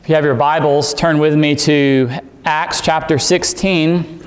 If you have your Bibles, turn with me to Acts chapter 16.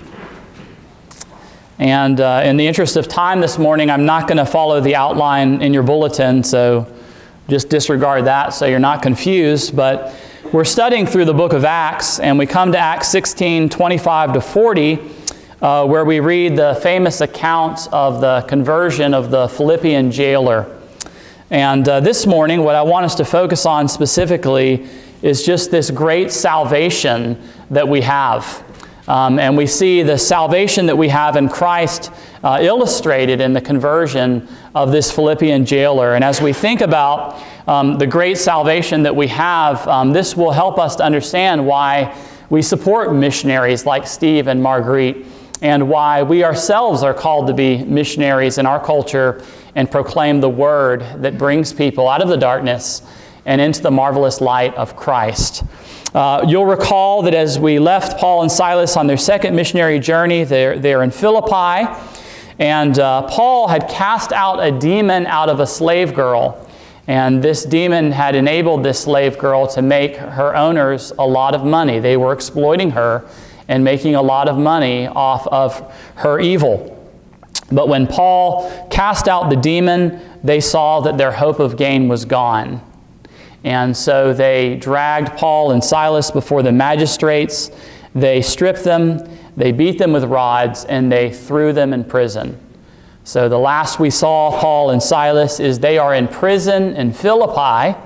And in the interest of time this morning, I'm not going to follow the outline in your bulletin, so just disregard that so you're not confused. But we're studying through the book of Acts, and we come to Acts 16, 25 to 40, where we read the famous account of the conversion of the Philippian jailer. And this morning, what I want us to focus on specifically is just this great salvation that we have. And we see the salvation that we have in Christ illustrated in the conversion of this Philippian jailer. And as we think about the great salvation that we have, this will help us to understand why we support missionaries like Steve and Marguerite, and why we ourselves are called to be missionaries in our culture and proclaim the word that brings people out of the darkness and into the marvelous light of Christ. You'll recall that as we left Paul and Silas on their second missionary journey, they're in Philippi, and Paul had cast out a demon out of a slave girl, and this demon had enabled this slave girl to make her owners a lot of money. They were exploiting her and making a lot of money off of her evil. But when Paul cast out the demon, they saw that their hope of gain was gone. And so they dragged Paul and Silas before the magistrates. They stripped them, they beat them with rods, and they threw them in prison. So the last we saw Paul and Silas is they are in prison in Philippi.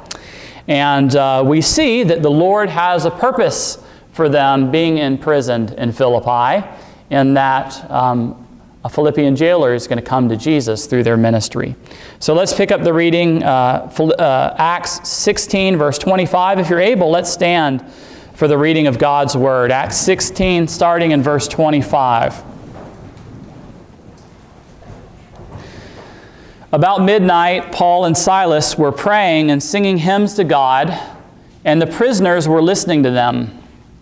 And we see that the Lord has a purpose for them being imprisoned in Philippi, in that a Philippian jailer is going to come to Jesus through their ministry. So let's pick up the reading, Acts 16, verse 25. If you're able, let's stand for the reading of God's Word. Acts 16, starting in verse 25. About midnight, Paul and Silas were praying and singing hymns to God, and the prisoners were listening to them.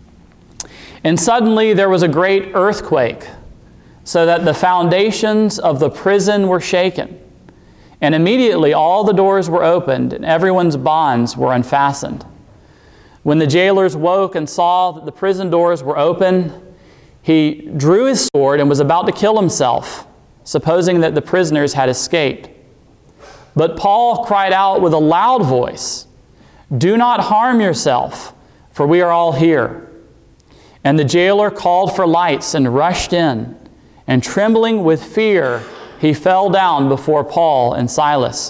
And suddenly there was a great earthquake, so that the foundations of the prison were shaken. And immediately all the doors were opened, and everyone's bonds were unfastened. When the jailers woke and saw that the prison doors were open, he drew his sword and was about to kill himself, supposing that the prisoners had escaped. But Paul cried out with a loud voice, "Do not harm yourself, for we are all here." And the jailer called for lights and rushed in, and trembling with fear, he fell down before Paul and Silas.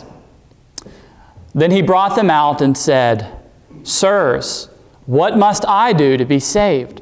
Then he brought them out and said, "Sirs, what must I do to be saved?"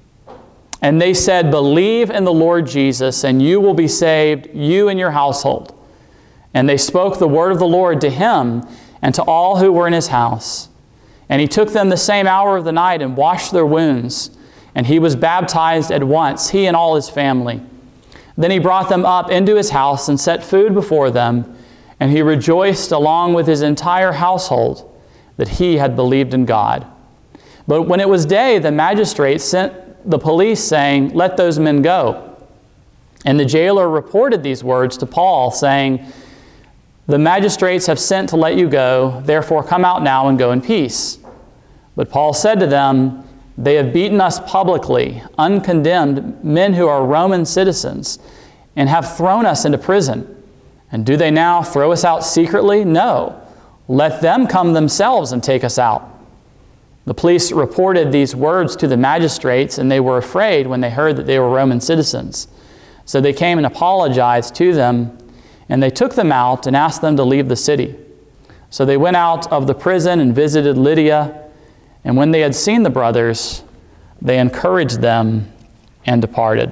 And they said, "Believe in the Lord Jesus, and you will be saved, you and your household." And they spoke the word of the Lord to him and to all who were in his house. And he took them the same hour of the night and washed their wounds. And he was baptized at once, he and all his family. Then he brought them up into his house and set food before them, and he rejoiced along with his entire household that he had believed in God. But when it was day, the magistrates sent the police, saying, "Let those men go." And the jailer reported these words to Paul, saying, "The magistrates have sent to let you go, therefore come out now and go in peace." But Paul said to them, "They have beaten us publicly, uncondemned men who are Roman citizens, and have thrown us into prison. And do they now throw us out secretly? No. Let them come themselves and take us out." The police reported these words to the magistrates, and they were afraid when they heard that they were Roman citizens. So they came and apologized to them, and they took them out and asked them to leave the city. So they went out of the prison and visited Lydia. And when they had seen the brothers, they encouraged them and departed.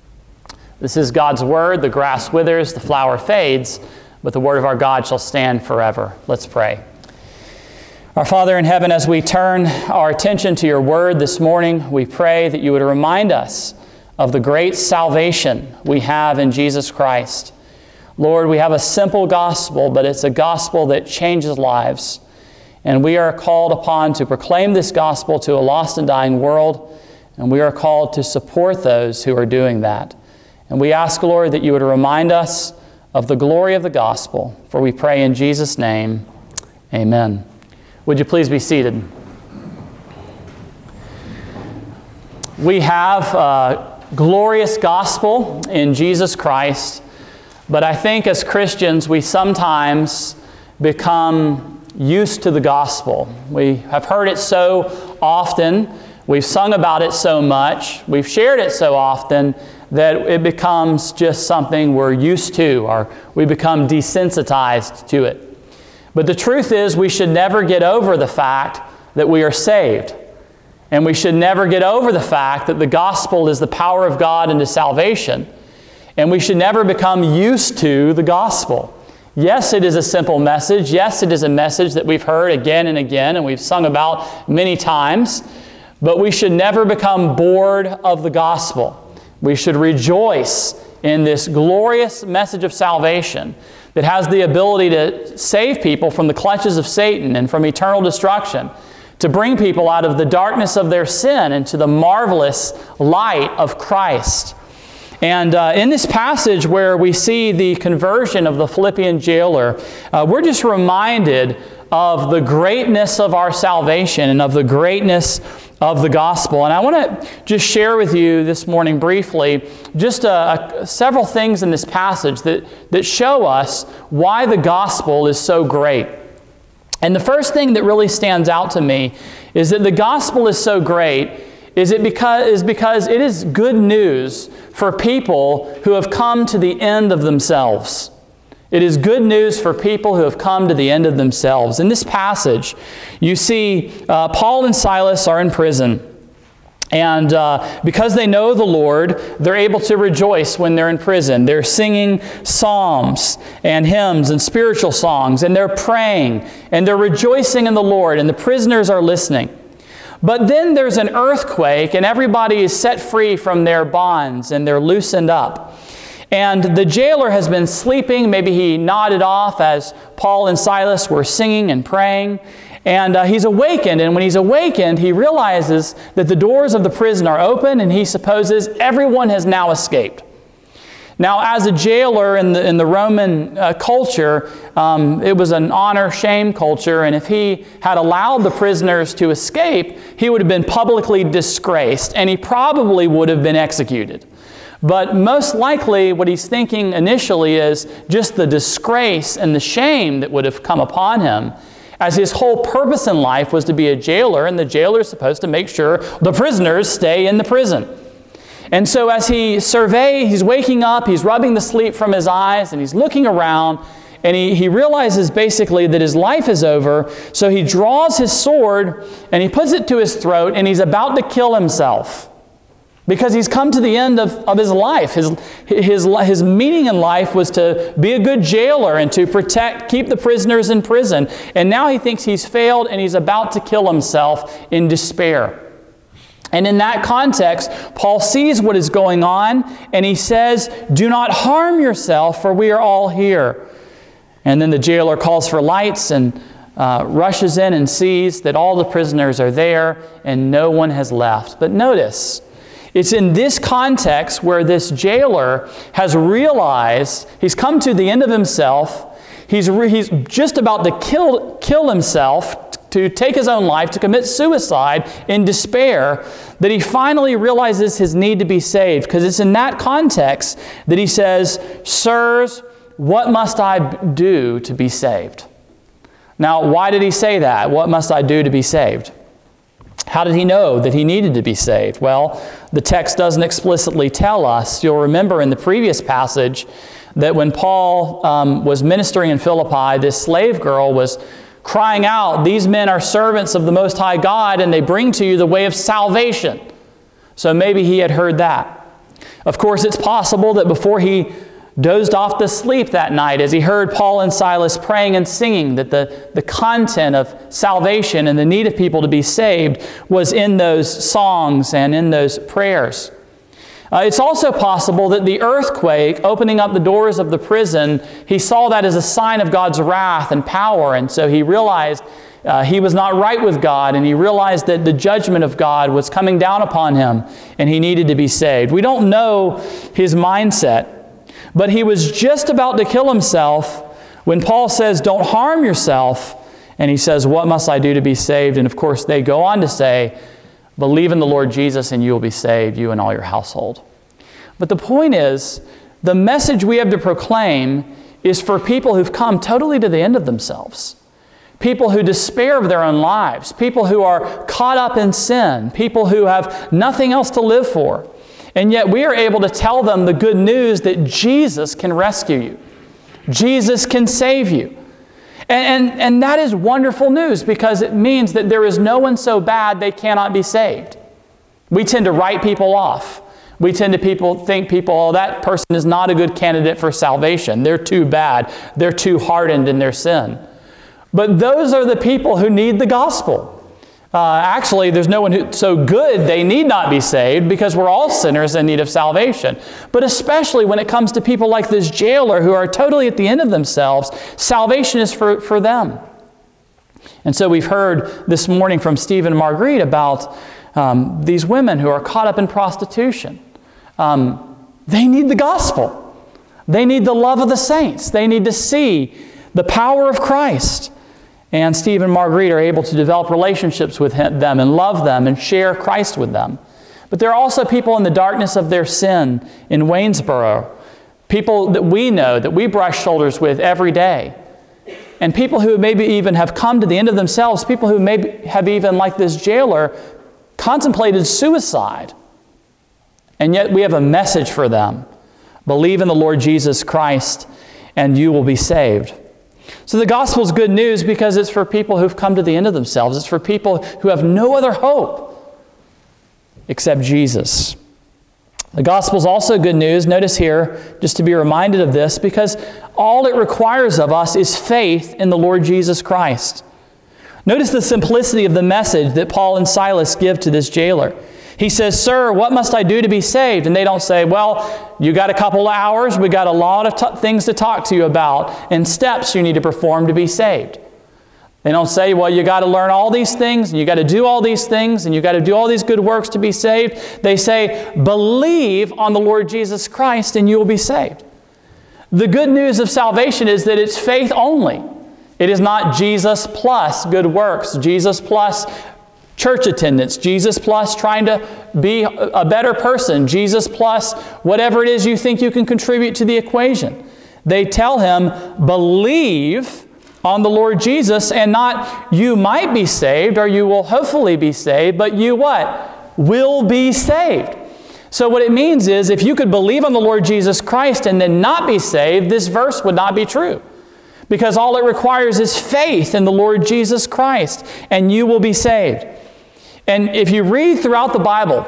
This is God's word. The grass withers, the flower fades, but the word of our God shall stand forever. Let's pray. Our Father in heaven, as we turn our attention to your word this morning, we pray that you would remind us of the great salvation we have in Jesus Christ. Lord, we have a simple gospel, but it's a gospel that changes lives. And we are called upon to proclaim this gospel to a lost and dying world, and we are called to support those who are doing that. And we ask, Lord, that you would remind us of the glory of the gospel, for we pray in Jesus' name, amen. Would you please be seated? We have a glorious gospel in Jesus Christ, but I think as Christians we sometimes become used to the gospel. We have heard it so often, we've sung about it so much, we've shared it so often that it becomes just something we're used to, or we become desensitized to it. But the truth is we should never get over the fact that we are saved. And we should never get over the fact that the gospel is the power of God into salvation. And we should never become used to the gospel. Yes, it is a simple message. Yes, it is a message that we've heard again and again and we've sung about many times. But we should never become bored of the gospel. We should rejoice in this glorious message of salvation that has the ability to save people from the clutches of Satan and from eternal destruction, to bring people out of the darkness of their sin into the marvelous light of Christ. And in this passage where we see the conversion of the Philippian jailer, we're just reminded of the greatness of our salvation and of the greatness of the gospel. And I want to just share with you this morning briefly just several things in this passage that show us why the gospel is so great. And the first thing that really stands out to me is that the gospel is so great is because it is good news for people who have come to the end of themselves. It is good news for people who have come to the end of themselves. In this passage, you see Paul and Silas are in prison. And because they know the Lord, they're able to rejoice when they're in prison. They're singing psalms and hymns and spiritual songs, and they're praying, and they're rejoicing in the Lord, and the prisoners are listening. But then there's an earthquake, and everybody is set free from their bonds, and they're loosened up. And the jailer has been sleeping. Maybe he nodded off as Paul and Silas were singing and praying. And he's awakened, and when he's awakened, he realizes that the doors of the prison are open, and he supposes everyone has now escaped. Now, as a jailer in the Roman culture, it was an honor-shame culture, and if he had allowed the prisoners to escape, he would have been publicly disgraced, and he probably would have been executed. But most likely, what he's thinking initially is just the disgrace and the shame that would have come upon him, as his whole purpose in life was to be a jailer, and the jailer is supposed to make sure the prisoners stay in the prison. And so as he surveys, he's waking up, he's rubbing the sleep from his eyes, and he's looking around, and he realizes basically that his life is over, so he draws his sword, and he puts it to his throat, and he's about to kill himself. Because he's come to the end of his life. His meaning in life was to be a good jailer and to keep the prisoners in prison. And now he thinks he's failed and he's about to kill himself in despair. And in that context, Paul sees what is going on and he says, "Do not harm yourself, for we are all here." And then the jailer calls for lights and rushes in and sees that all the prisoners are there and no one has left. But notice, it's in this context where this jailer has realized he's come to the end of himself. He's just about to kill himself, to take his own life, to commit suicide in despair, that he finally realizes his need to be saved. Because it's in that context that he says, "Sirs, what must I do to be saved?" Now, why did he say that? What must I do to be saved? How did he know that he needed to be saved? Well, the text doesn't explicitly tell us. You'll remember in the previous passage that when Paul was ministering in Philippi, this slave girl was crying out, "These men are servants of the Most High God, and they bring to you the way of salvation." So maybe he had heard that. Of course, it's possible that before he dozed off to sleep that night, as he heard Paul and Silas praying and singing, that the content of salvation and the need of people to be saved was in those songs and in those prayers. It's also possible that the earthquake opening up the doors of the prison, he saw that as a sign of God's wrath and power, and so he realized he was not right with God, and he realized that the judgment of God was coming down upon him, and he needed to be saved. We don't know his mindset, but he was just about to kill himself when Paul says, "Don't harm yourself," and he says, "What must I do to be saved?" And of course they go on to say, Believe in the Lord Jesus and you will be saved, you and all your household. But the point is, the message we have to proclaim is for people who've come totally to the end of themselves. People who despair of their own lives. People who are caught up in sin. People who have nothing else to live for. And yet we are able to tell them the good news that Jesus can rescue you. Jesus can save you. And that is wonderful news, because it means that there is no one so bad they cannot be saved. We tend to write people off. We tend to think, oh, that person is not a good candidate for salvation. They're too bad. They're too hardened in their sin. But those are the people who need the gospel. Actually, there's no one who's so good they need not be saved, because we're all sinners in need of salvation. But especially when it comes to people like this jailer who are totally at the end of themselves, salvation is for them. And so we've heard this morning from Stephen and Marguerite about these women who are caught up in prostitution. They need the gospel. They need the love of the saints. They need to see the power of Christ. And Steve and Marguerite are able to develop relationships with them and love them and share Christ with them. But there are also people in the darkness of their sin in Waynesboro, people that we know, that we brush shoulders with every day, and people who maybe even have come to the end of themselves, people who maybe have even, like this jailer, contemplated suicide. And yet we have a message for them. Believe in the Lord Jesus Christ and you will be saved. So the gospel is good news because it's for people who've come to the end of themselves. It's for people who have no other hope except Jesus. The gospel is also good news, notice here, just to be reminded of this, because all it requires of us is faith in the Lord Jesus Christ. Notice the simplicity of the message that Paul and Silas give to this jailer. He says, "Sir, what must I do to be saved?" And they don't say, "Well, you got a couple of hours. We got a lot of things to talk to you about and steps you need to perform to be saved." They don't say, "Well, you got to learn all these things and you got to do all these things and you got to do all these good works to be saved." They say, "Believe on the Lord Jesus Christ and you will be saved." The good news of salvation is that it's faith only. It is not Jesus plus good works, Jesus plus church attendance, Jesus plus trying to be a better person, Jesus plus whatever it is you think you can contribute to the equation. They tell him, believe on the Lord Jesus, and not you might be saved or you will hopefully be saved, but you what? Will be saved. So what it means is, if you could believe on the Lord Jesus Christ and then not be saved, this verse would not be true. Because all it requires is faith in the Lord Jesus Christ, and you will be saved. And if you read throughout the Bible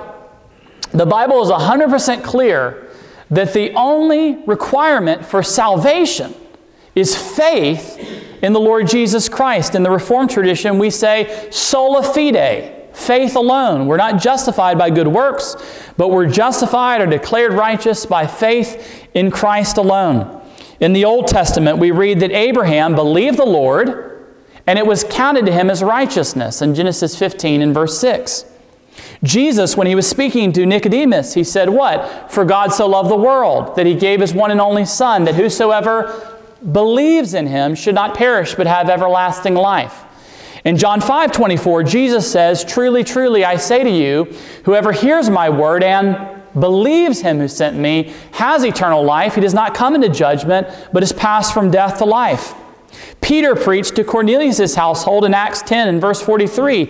is 100% clear that the only requirement for salvation is faith in the Lord Jesus Christ. In the Reformed tradition, we say sola fide, faith alone. We're not justified by good works, but we're justified or declared righteous by faith in Christ alone. In the Old Testament, we read that Abraham believed the Lord, and it was counted to him as righteousness in Genesis 15 and verse 6. Jesus, when he was speaking to Nicodemus, he said what? "For God so loved the world, that he gave his one and only Son, that whosoever believes in him should not perish, but have everlasting life." In John 5:24, Jesus says, "Truly, truly, I say to you, whoever hears my word and believes him who sent me has eternal life. He does not come into judgment, but is passed from death to life." Peter preached to Cornelius' household in Acts 10 and verse 43.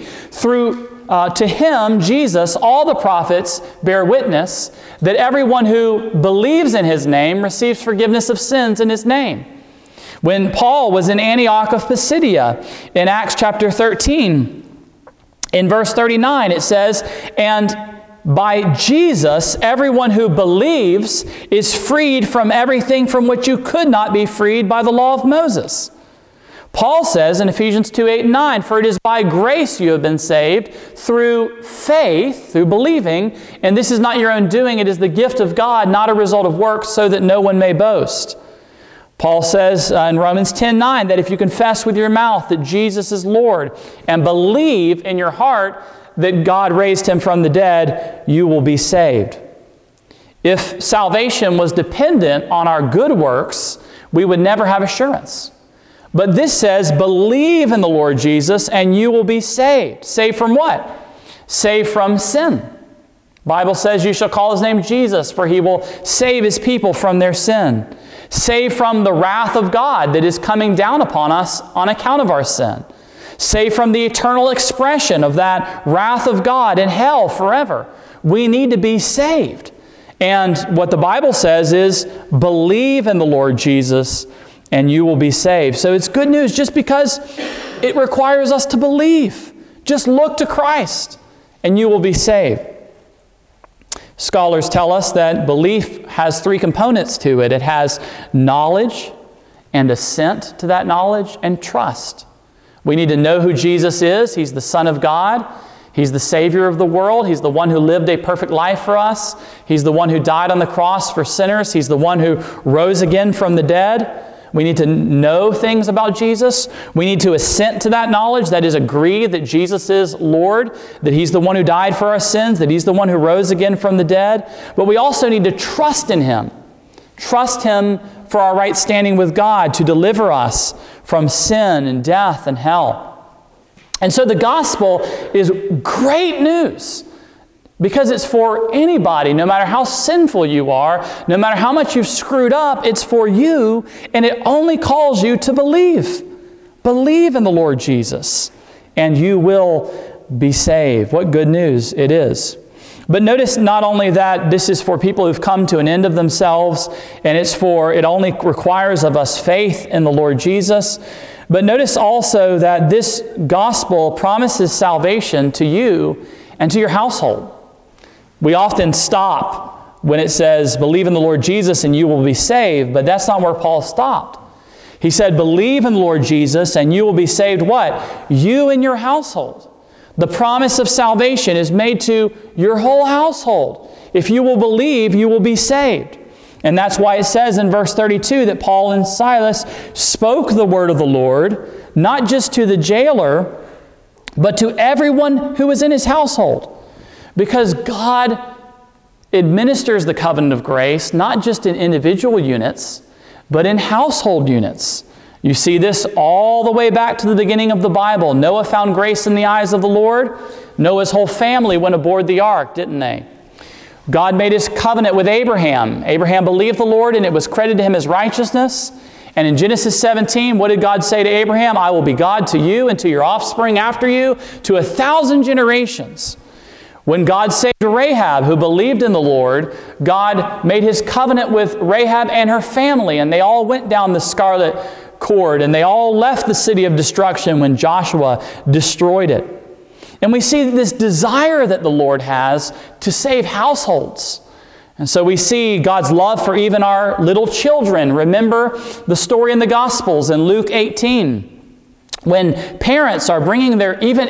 To him, Jesus, all the prophets bear witness that everyone who believes in his name receives forgiveness of sins in his name. When Paul was in Antioch of Pisidia, in Acts chapter 13, in verse 39, it says, "And by Jesus, everyone who believes is freed from everything from which you could not be freed by the law of Moses." Paul says in Ephesians 2, 8, and 9, "For it is by grace you have been saved, through faith," through believing, "and this is not your own doing, it is the gift of God, not a result of works, so that no one may boast." Paul says in Romans 10:9 that if you confess with your mouth that Jesus is Lord and believe in your heart that God raised him from the dead, you will be saved. If salvation was dependent on our good works, we would never have assurance. But this says, believe in the Lord Jesus and you will be saved. Saved from what? Saved from sin. The Bible says you shall call his name Jesus, for he will save his people from their sin. Saved from the wrath of God that is coming down upon us on account of our sin. Saved from the eternal expression of that wrath of God in hell forever. We need to be saved. And what the Bible says is, believe in the Lord Jesus and you will be saved. So it's good news just because it requires us to believe. Just look to Christ and you will be saved. Scholars tell us that belief has three components to it. It has knowledge and assent to that knowledge and trust. We need to know who Jesus is. He's the Son of God. He's the Savior of the world. He's the one who lived a perfect life for us. He's the one who died on the cross for sinners. He's the one who rose again from the dead. We need to know things about Jesus. We need to assent to that knowledge, that is, agree that Jesus is Lord, that He's the one who died for our sins, that He's the one who rose again from the dead. But we also need to trust in Him. Trust Him for our right standing with God, to deliver us from sin and death and hell. And so the gospel is great news, because it's for anybody, no matter how sinful you are, no matter how much you've screwed up, it's for you, and it only calls you to believe. Believe in the Lord Jesus, and you will be saved. What good news it is. But notice not only that this is for people who've come to an end of themselves, and it only requires of us faith in the Lord Jesus, but notice also that this gospel promises salvation to you and to your household. We often stop when it says, believe in the Lord Jesus and you will be saved, but that's not where Paul stopped. He said, believe in the Lord Jesus and you will be saved what? You and your household. The promise of salvation is made to your whole household. If you will believe, you will be saved. And that's why it says in verse 32 that Paul and Silas spoke the word of the Lord, not just to the jailer, but to everyone who was in his household. Because God administers the covenant of grace, not just in individual units, but in household units. You see this all the way back to the beginning of the Bible. Noah found grace in the eyes of the Lord. Noah's whole family went aboard the ark, didn't they? God made His covenant with Abraham. Abraham believed the Lord, and it was credited to him as righteousness. And in Genesis 17, what did God say to Abraham? I will be God to you and to your offspring after you, to 1,000 generations. When God saved Rahab, who believed in the Lord, God made His covenant with Rahab and her family, and they all went down the scarlet cord, and they all left the city of destruction when Joshua destroyed it. And we see this desire that the Lord has to save households. And so we see God's love for even our little children. Remember the story in the Gospels in Luke 18. When parents are bringing even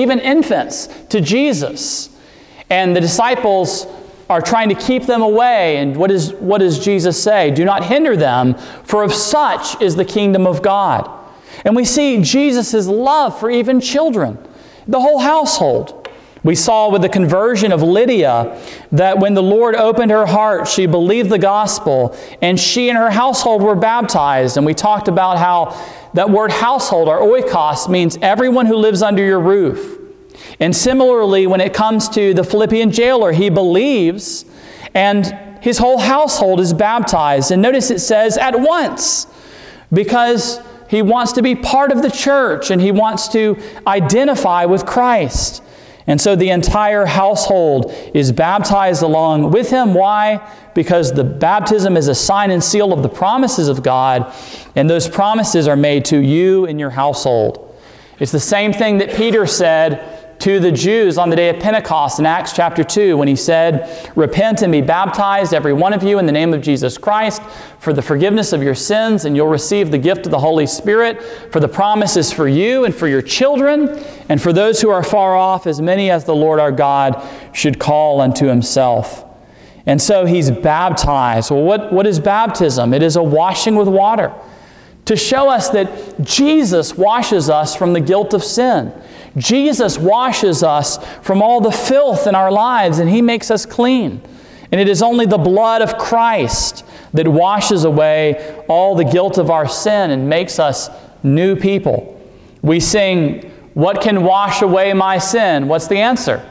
infants to Jesus. And the disciples are trying to keep them away. And what does Jesus say? Do not hinder them, for of such is the kingdom of God. And we see Jesus' love for even children, the whole household. We saw with the conversion of Lydia that when the Lord opened her heart, she believed the gospel, and she and her household were baptized. And we talked about how that word household, or oikos, means everyone who lives under your roof. And similarly, when it comes to the Philippian jailer, he believes, and his whole household is baptized. And notice it says at once, because he wants to be part of the church, and he wants to identify with Christ. And so the entire household is baptized along with him. Why? Because the baptism is a sign and seal of the promises of God, and those promises are made to you and your household. It's the same thing that Peter said to the Jews on the day of Pentecost in Acts chapter 2 when he said, repent and be baptized, every one of you, in the name of Jesus Christ for the forgiveness of your sins, and you'll receive the gift of the Holy Spirit, for the promise is for you and for your children and for those who are far off, as many as the Lord our God should call unto Himself. And so he's baptized. Well, what is baptism? It is a washing with water to show us that Jesus washes us from the guilt of sin. Jesus washes us from all the filth in our lives, and He makes us clean. And it is only the blood of Christ that washes away all the guilt of our sin and makes us new people. We sing, what can wash away my sin? What's the answer?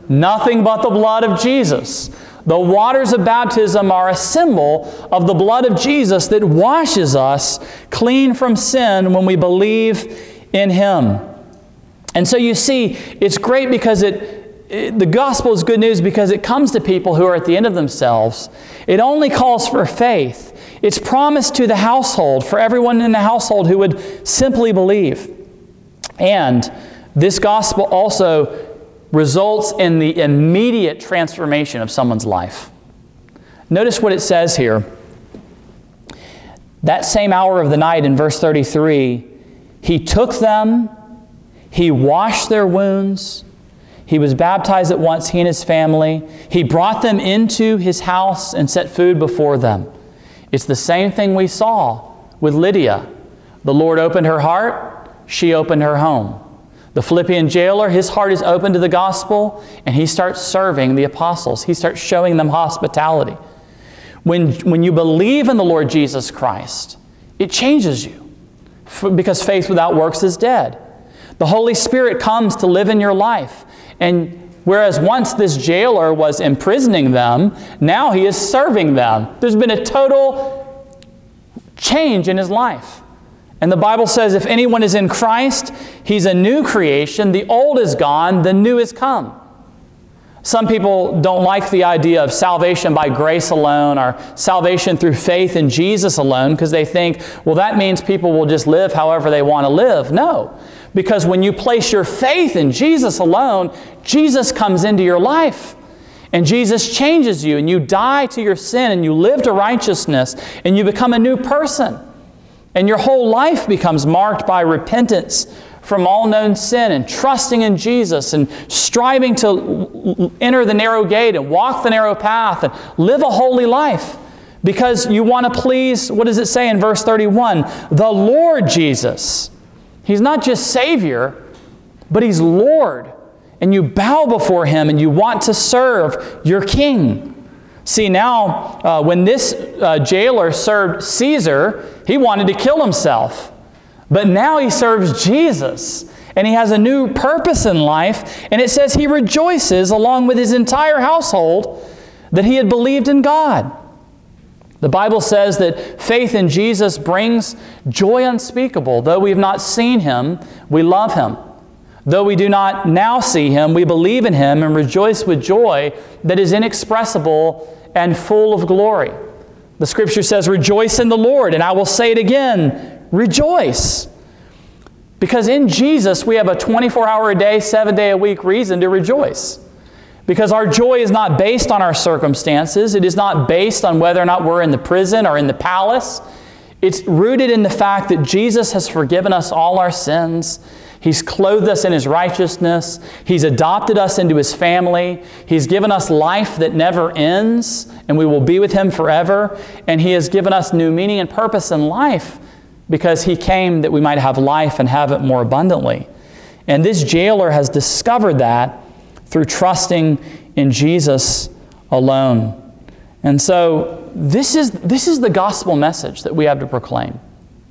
Nothing but the blood of Jesus. The waters of baptism are a symbol of the blood of Jesus that washes us clean from sin when we believe in Him. And so you see, it's great because the gospel is good news because it comes to people who are at the end of themselves. It only calls for faith. It's promised to the household, for everyone in the household who would simply believe. And this gospel also results in the immediate transformation of someone's life. Notice what it says here. That same hour of the night in verse 33, He took them, He washed their wounds, He was baptized at once, He and His family. He brought them into His house and set food before them. It's the same thing we saw with Lydia. The Lord opened her heart, she opened her home. The Philippian jailer, his heart is open to the gospel, and he starts serving the apostles. He starts showing them hospitality. When you believe in the Lord Jesus Christ, it changes you, because faith without works is dead. The Holy Spirit comes to live in your life. And whereas once this jailer was imprisoning them, now he is serving them. There's been a total change in his life. And the Bible says if anyone is in Christ, he's a new creation. The old is gone, the new is come. Some people don't like the idea of salvation by grace alone or salvation through faith in Jesus alone because they think, well, that means people will just live however they want to live. No, because when you place your faith in Jesus alone, Jesus comes into your life. And Jesus changes you, and you die to your sin, and you live to righteousness, and you become a new person. And your whole life becomes marked by repentance from all known sin and trusting in Jesus and striving to enter the narrow gate and walk the narrow path and live a holy life because you want to please, what does it say in verse 31? The Lord Jesus. He's not just Savior, but He's Lord. And you bow before Him and you want to serve your King. See, now, when this jailer served Caesar, he wanted to kill himself. But now he serves Jesus, and he has a new purpose in life. And it says he rejoices along with his entire household that he had believed in God. The Bible says that faith in Jesus brings joy unspeakable. Though we have not seen Him, we love Him. Though we do not now see Him, we believe in Him and rejoice with joy that is inexpressible and full of glory. The Scripture says, rejoice in the Lord, and I will say it again, rejoice. Because in Jesus, we have a 24-hour-a-day, 7-day-a-week reason to rejoice. Because our joy is not based on our circumstances. It is not based on whether or not we're in the prison or in the palace. It's rooted in the fact that Jesus has forgiven us all our sins. He's clothed us in His righteousness. He's adopted us into His family. He's given us life that never ends, and we will be with Him forever. And He has given us new meaning and purpose in life because He came that we might have life and have it more abundantly. And this jailer has discovered that through trusting in Jesus alone. And so this is the gospel message that we have to proclaim.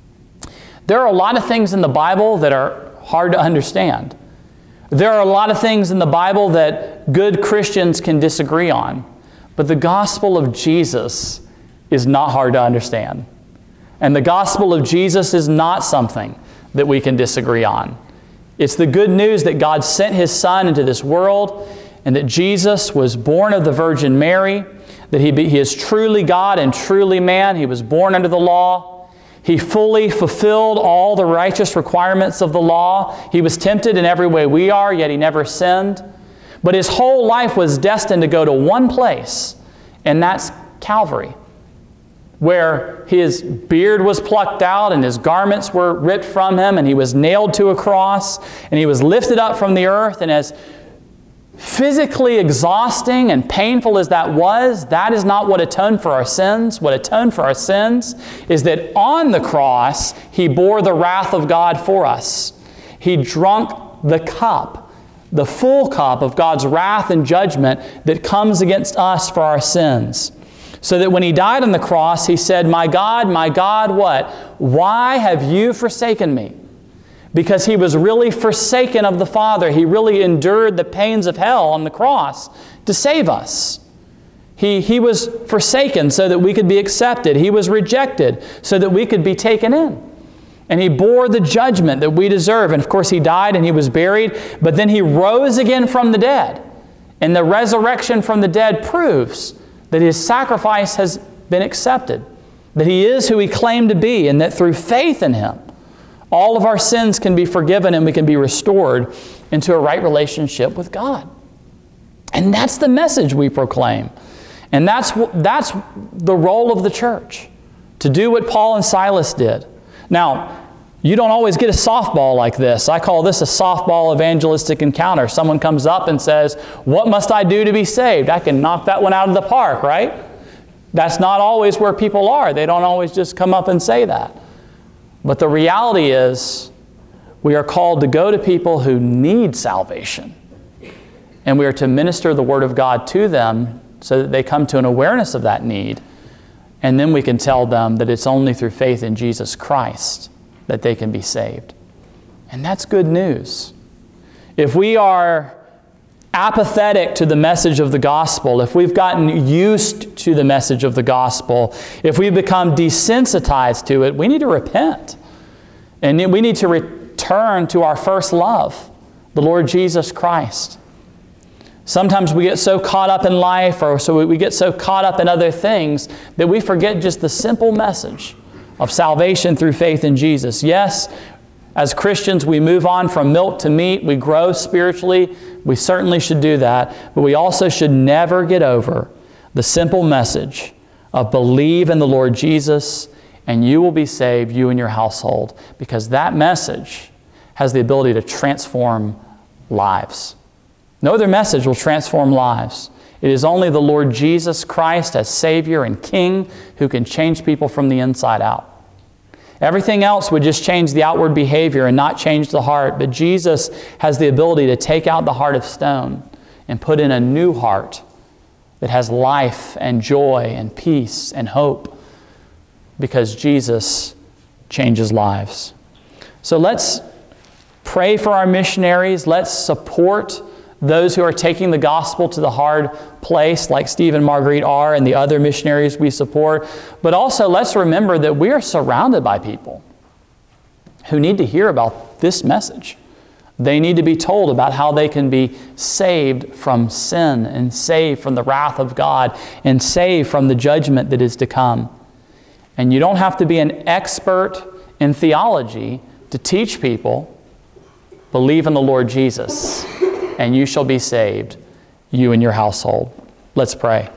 There are a lot of things in the Bible that are hard to understand. There are a lot of things in the Bible that good Christians can disagree on. But the gospel of Jesus is not hard to understand. And the gospel of Jesus is not something that we can disagree on. It's the good news that God sent His Son into this world and that Jesus was born of the Virgin Mary, that He is truly God and truly man. He was born under the law. He fully fulfilled all the righteous requirements of the law. He was tempted in every way we are, yet He never sinned. But His whole life was destined to go to one place, and that's Calvary, where His beard was plucked out and His garments were ripped from Him, and He was nailed to a cross, and He was lifted up from the earth. And as physically exhausting and painful as that was, that is not what atoned for our sins. What atoned for our sins is that on the cross, He bore the wrath of God for us. He drunk the cup, the full cup of God's wrath and judgment that comes against us for our sins. So that when He died on the cross, He said, my God, what? Why have you forsaken me? because he was really forsaken of the Father. He really endured the pains of hell on the cross to save us. He was forsaken so that we could be accepted. He was rejected so that we could be taken in. And he bore the judgment that we deserve. And of course, he died and he was buried, but then he rose again from the dead. And the resurrection from the dead proves that his sacrifice has been accepted, that he is who he claimed to be, and that through faith in him, all of our sins can be forgiven and we can be restored into a right relationship with God. And that's the message we proclaim. And that's the role of the church, to do what Paul and Silas did. Now, you don't always get a softball like this. I call this a softball evangelistic encounter. Someone comes up and says, "What must I do to be saved?" I can knock that one out of the park, right? That's not always where people are. They don't always just come up and say that. But the reality is, we are called to go to people who need salvation. And we are to minister the Word of God to them so that they come to an awareness of that need. And then we can tell them that it's only through faith in Jesus Christ that they can be saved. And that's good news. If we are apathetic to the message of the gospel, if we've gotten used to the message of the gospel, if we've become desensitized to it, we need to repent. And we need to return to our first love, the Lord Jesus Christ. Sometimes we get so caught up in life, or so we get so caught up in other things that we forget just the simple message of salvation through faith in Jesus. Yes, as Christians, we move on from milk to meat. We grow spiritually. We certainly should do that. But we also should never get over the simple message of believe in the Lord Jesus and you will be saved, you and your household. Because that message has the ability to transform lives. No other message will transform lives. It is only the Lord Jesus Christ as Savior and King who can change people from the inside out. Everything else would just change the outward behavior and not change the heart. But Jesus has the ability to take out the heart of stone and put in a new heart that has life and joy and peace and hope, because Jesus changes lives. So let's pray for our missionaries. Let's support those who are taking the gospel to the hard place, like Steve and Marguerite are, and the other missionaries we support. But also, let's remember that we are surrounded by people who need to hear about this message. They need to be told about how they can be saved from sin and saved from the wrath of God and saved from the judgment that is to come. And you don't have to be an expert in theology to teach people, believe in the Lord Jesus, and you shall be saved, you and your household. Let's pray.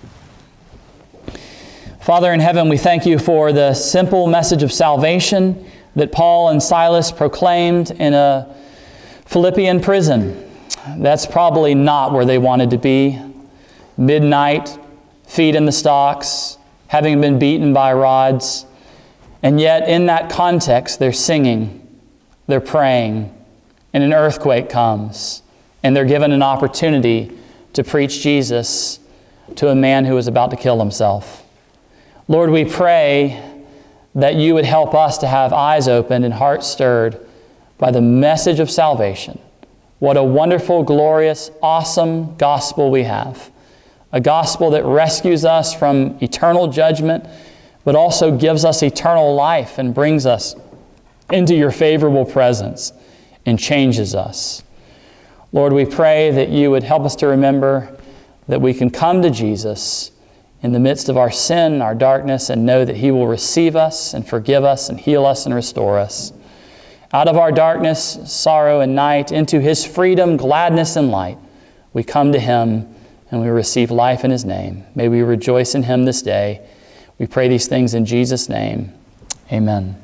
Father in heaven, we thank you for the simple message of salvation that Paul and Silas proclaimed in a Philippian prison. That's probably not where they wanted to be. Midnight, feet in the stocks, having been beaten by rods. And yet in that context, they're singing, they're praying, and an earthquake comes. And they're given an opportunity to preach Jesus to a man who was about to kill himself. Lord, we pray that you would help us to have eyes opened and hearts stirred by the message of salvation. What a wonderful, glorious, awesome gospel we have. A gospel that rescues us from eternal judgment, but also gives us eternal life and brings us into your favorable presence and changes us. Lord, we pray that you would help us to remember that we can come to Jesus in the midst of our sin, our darkness, and know that he will receive us and forgive us and heal us and restore us. Out of our darkness, sorrow, and night, into his freedom, gladness, and light, we come to him and we receive life in his name. May we rejoice in him this day. We pray these things in Jesus' name. Amen.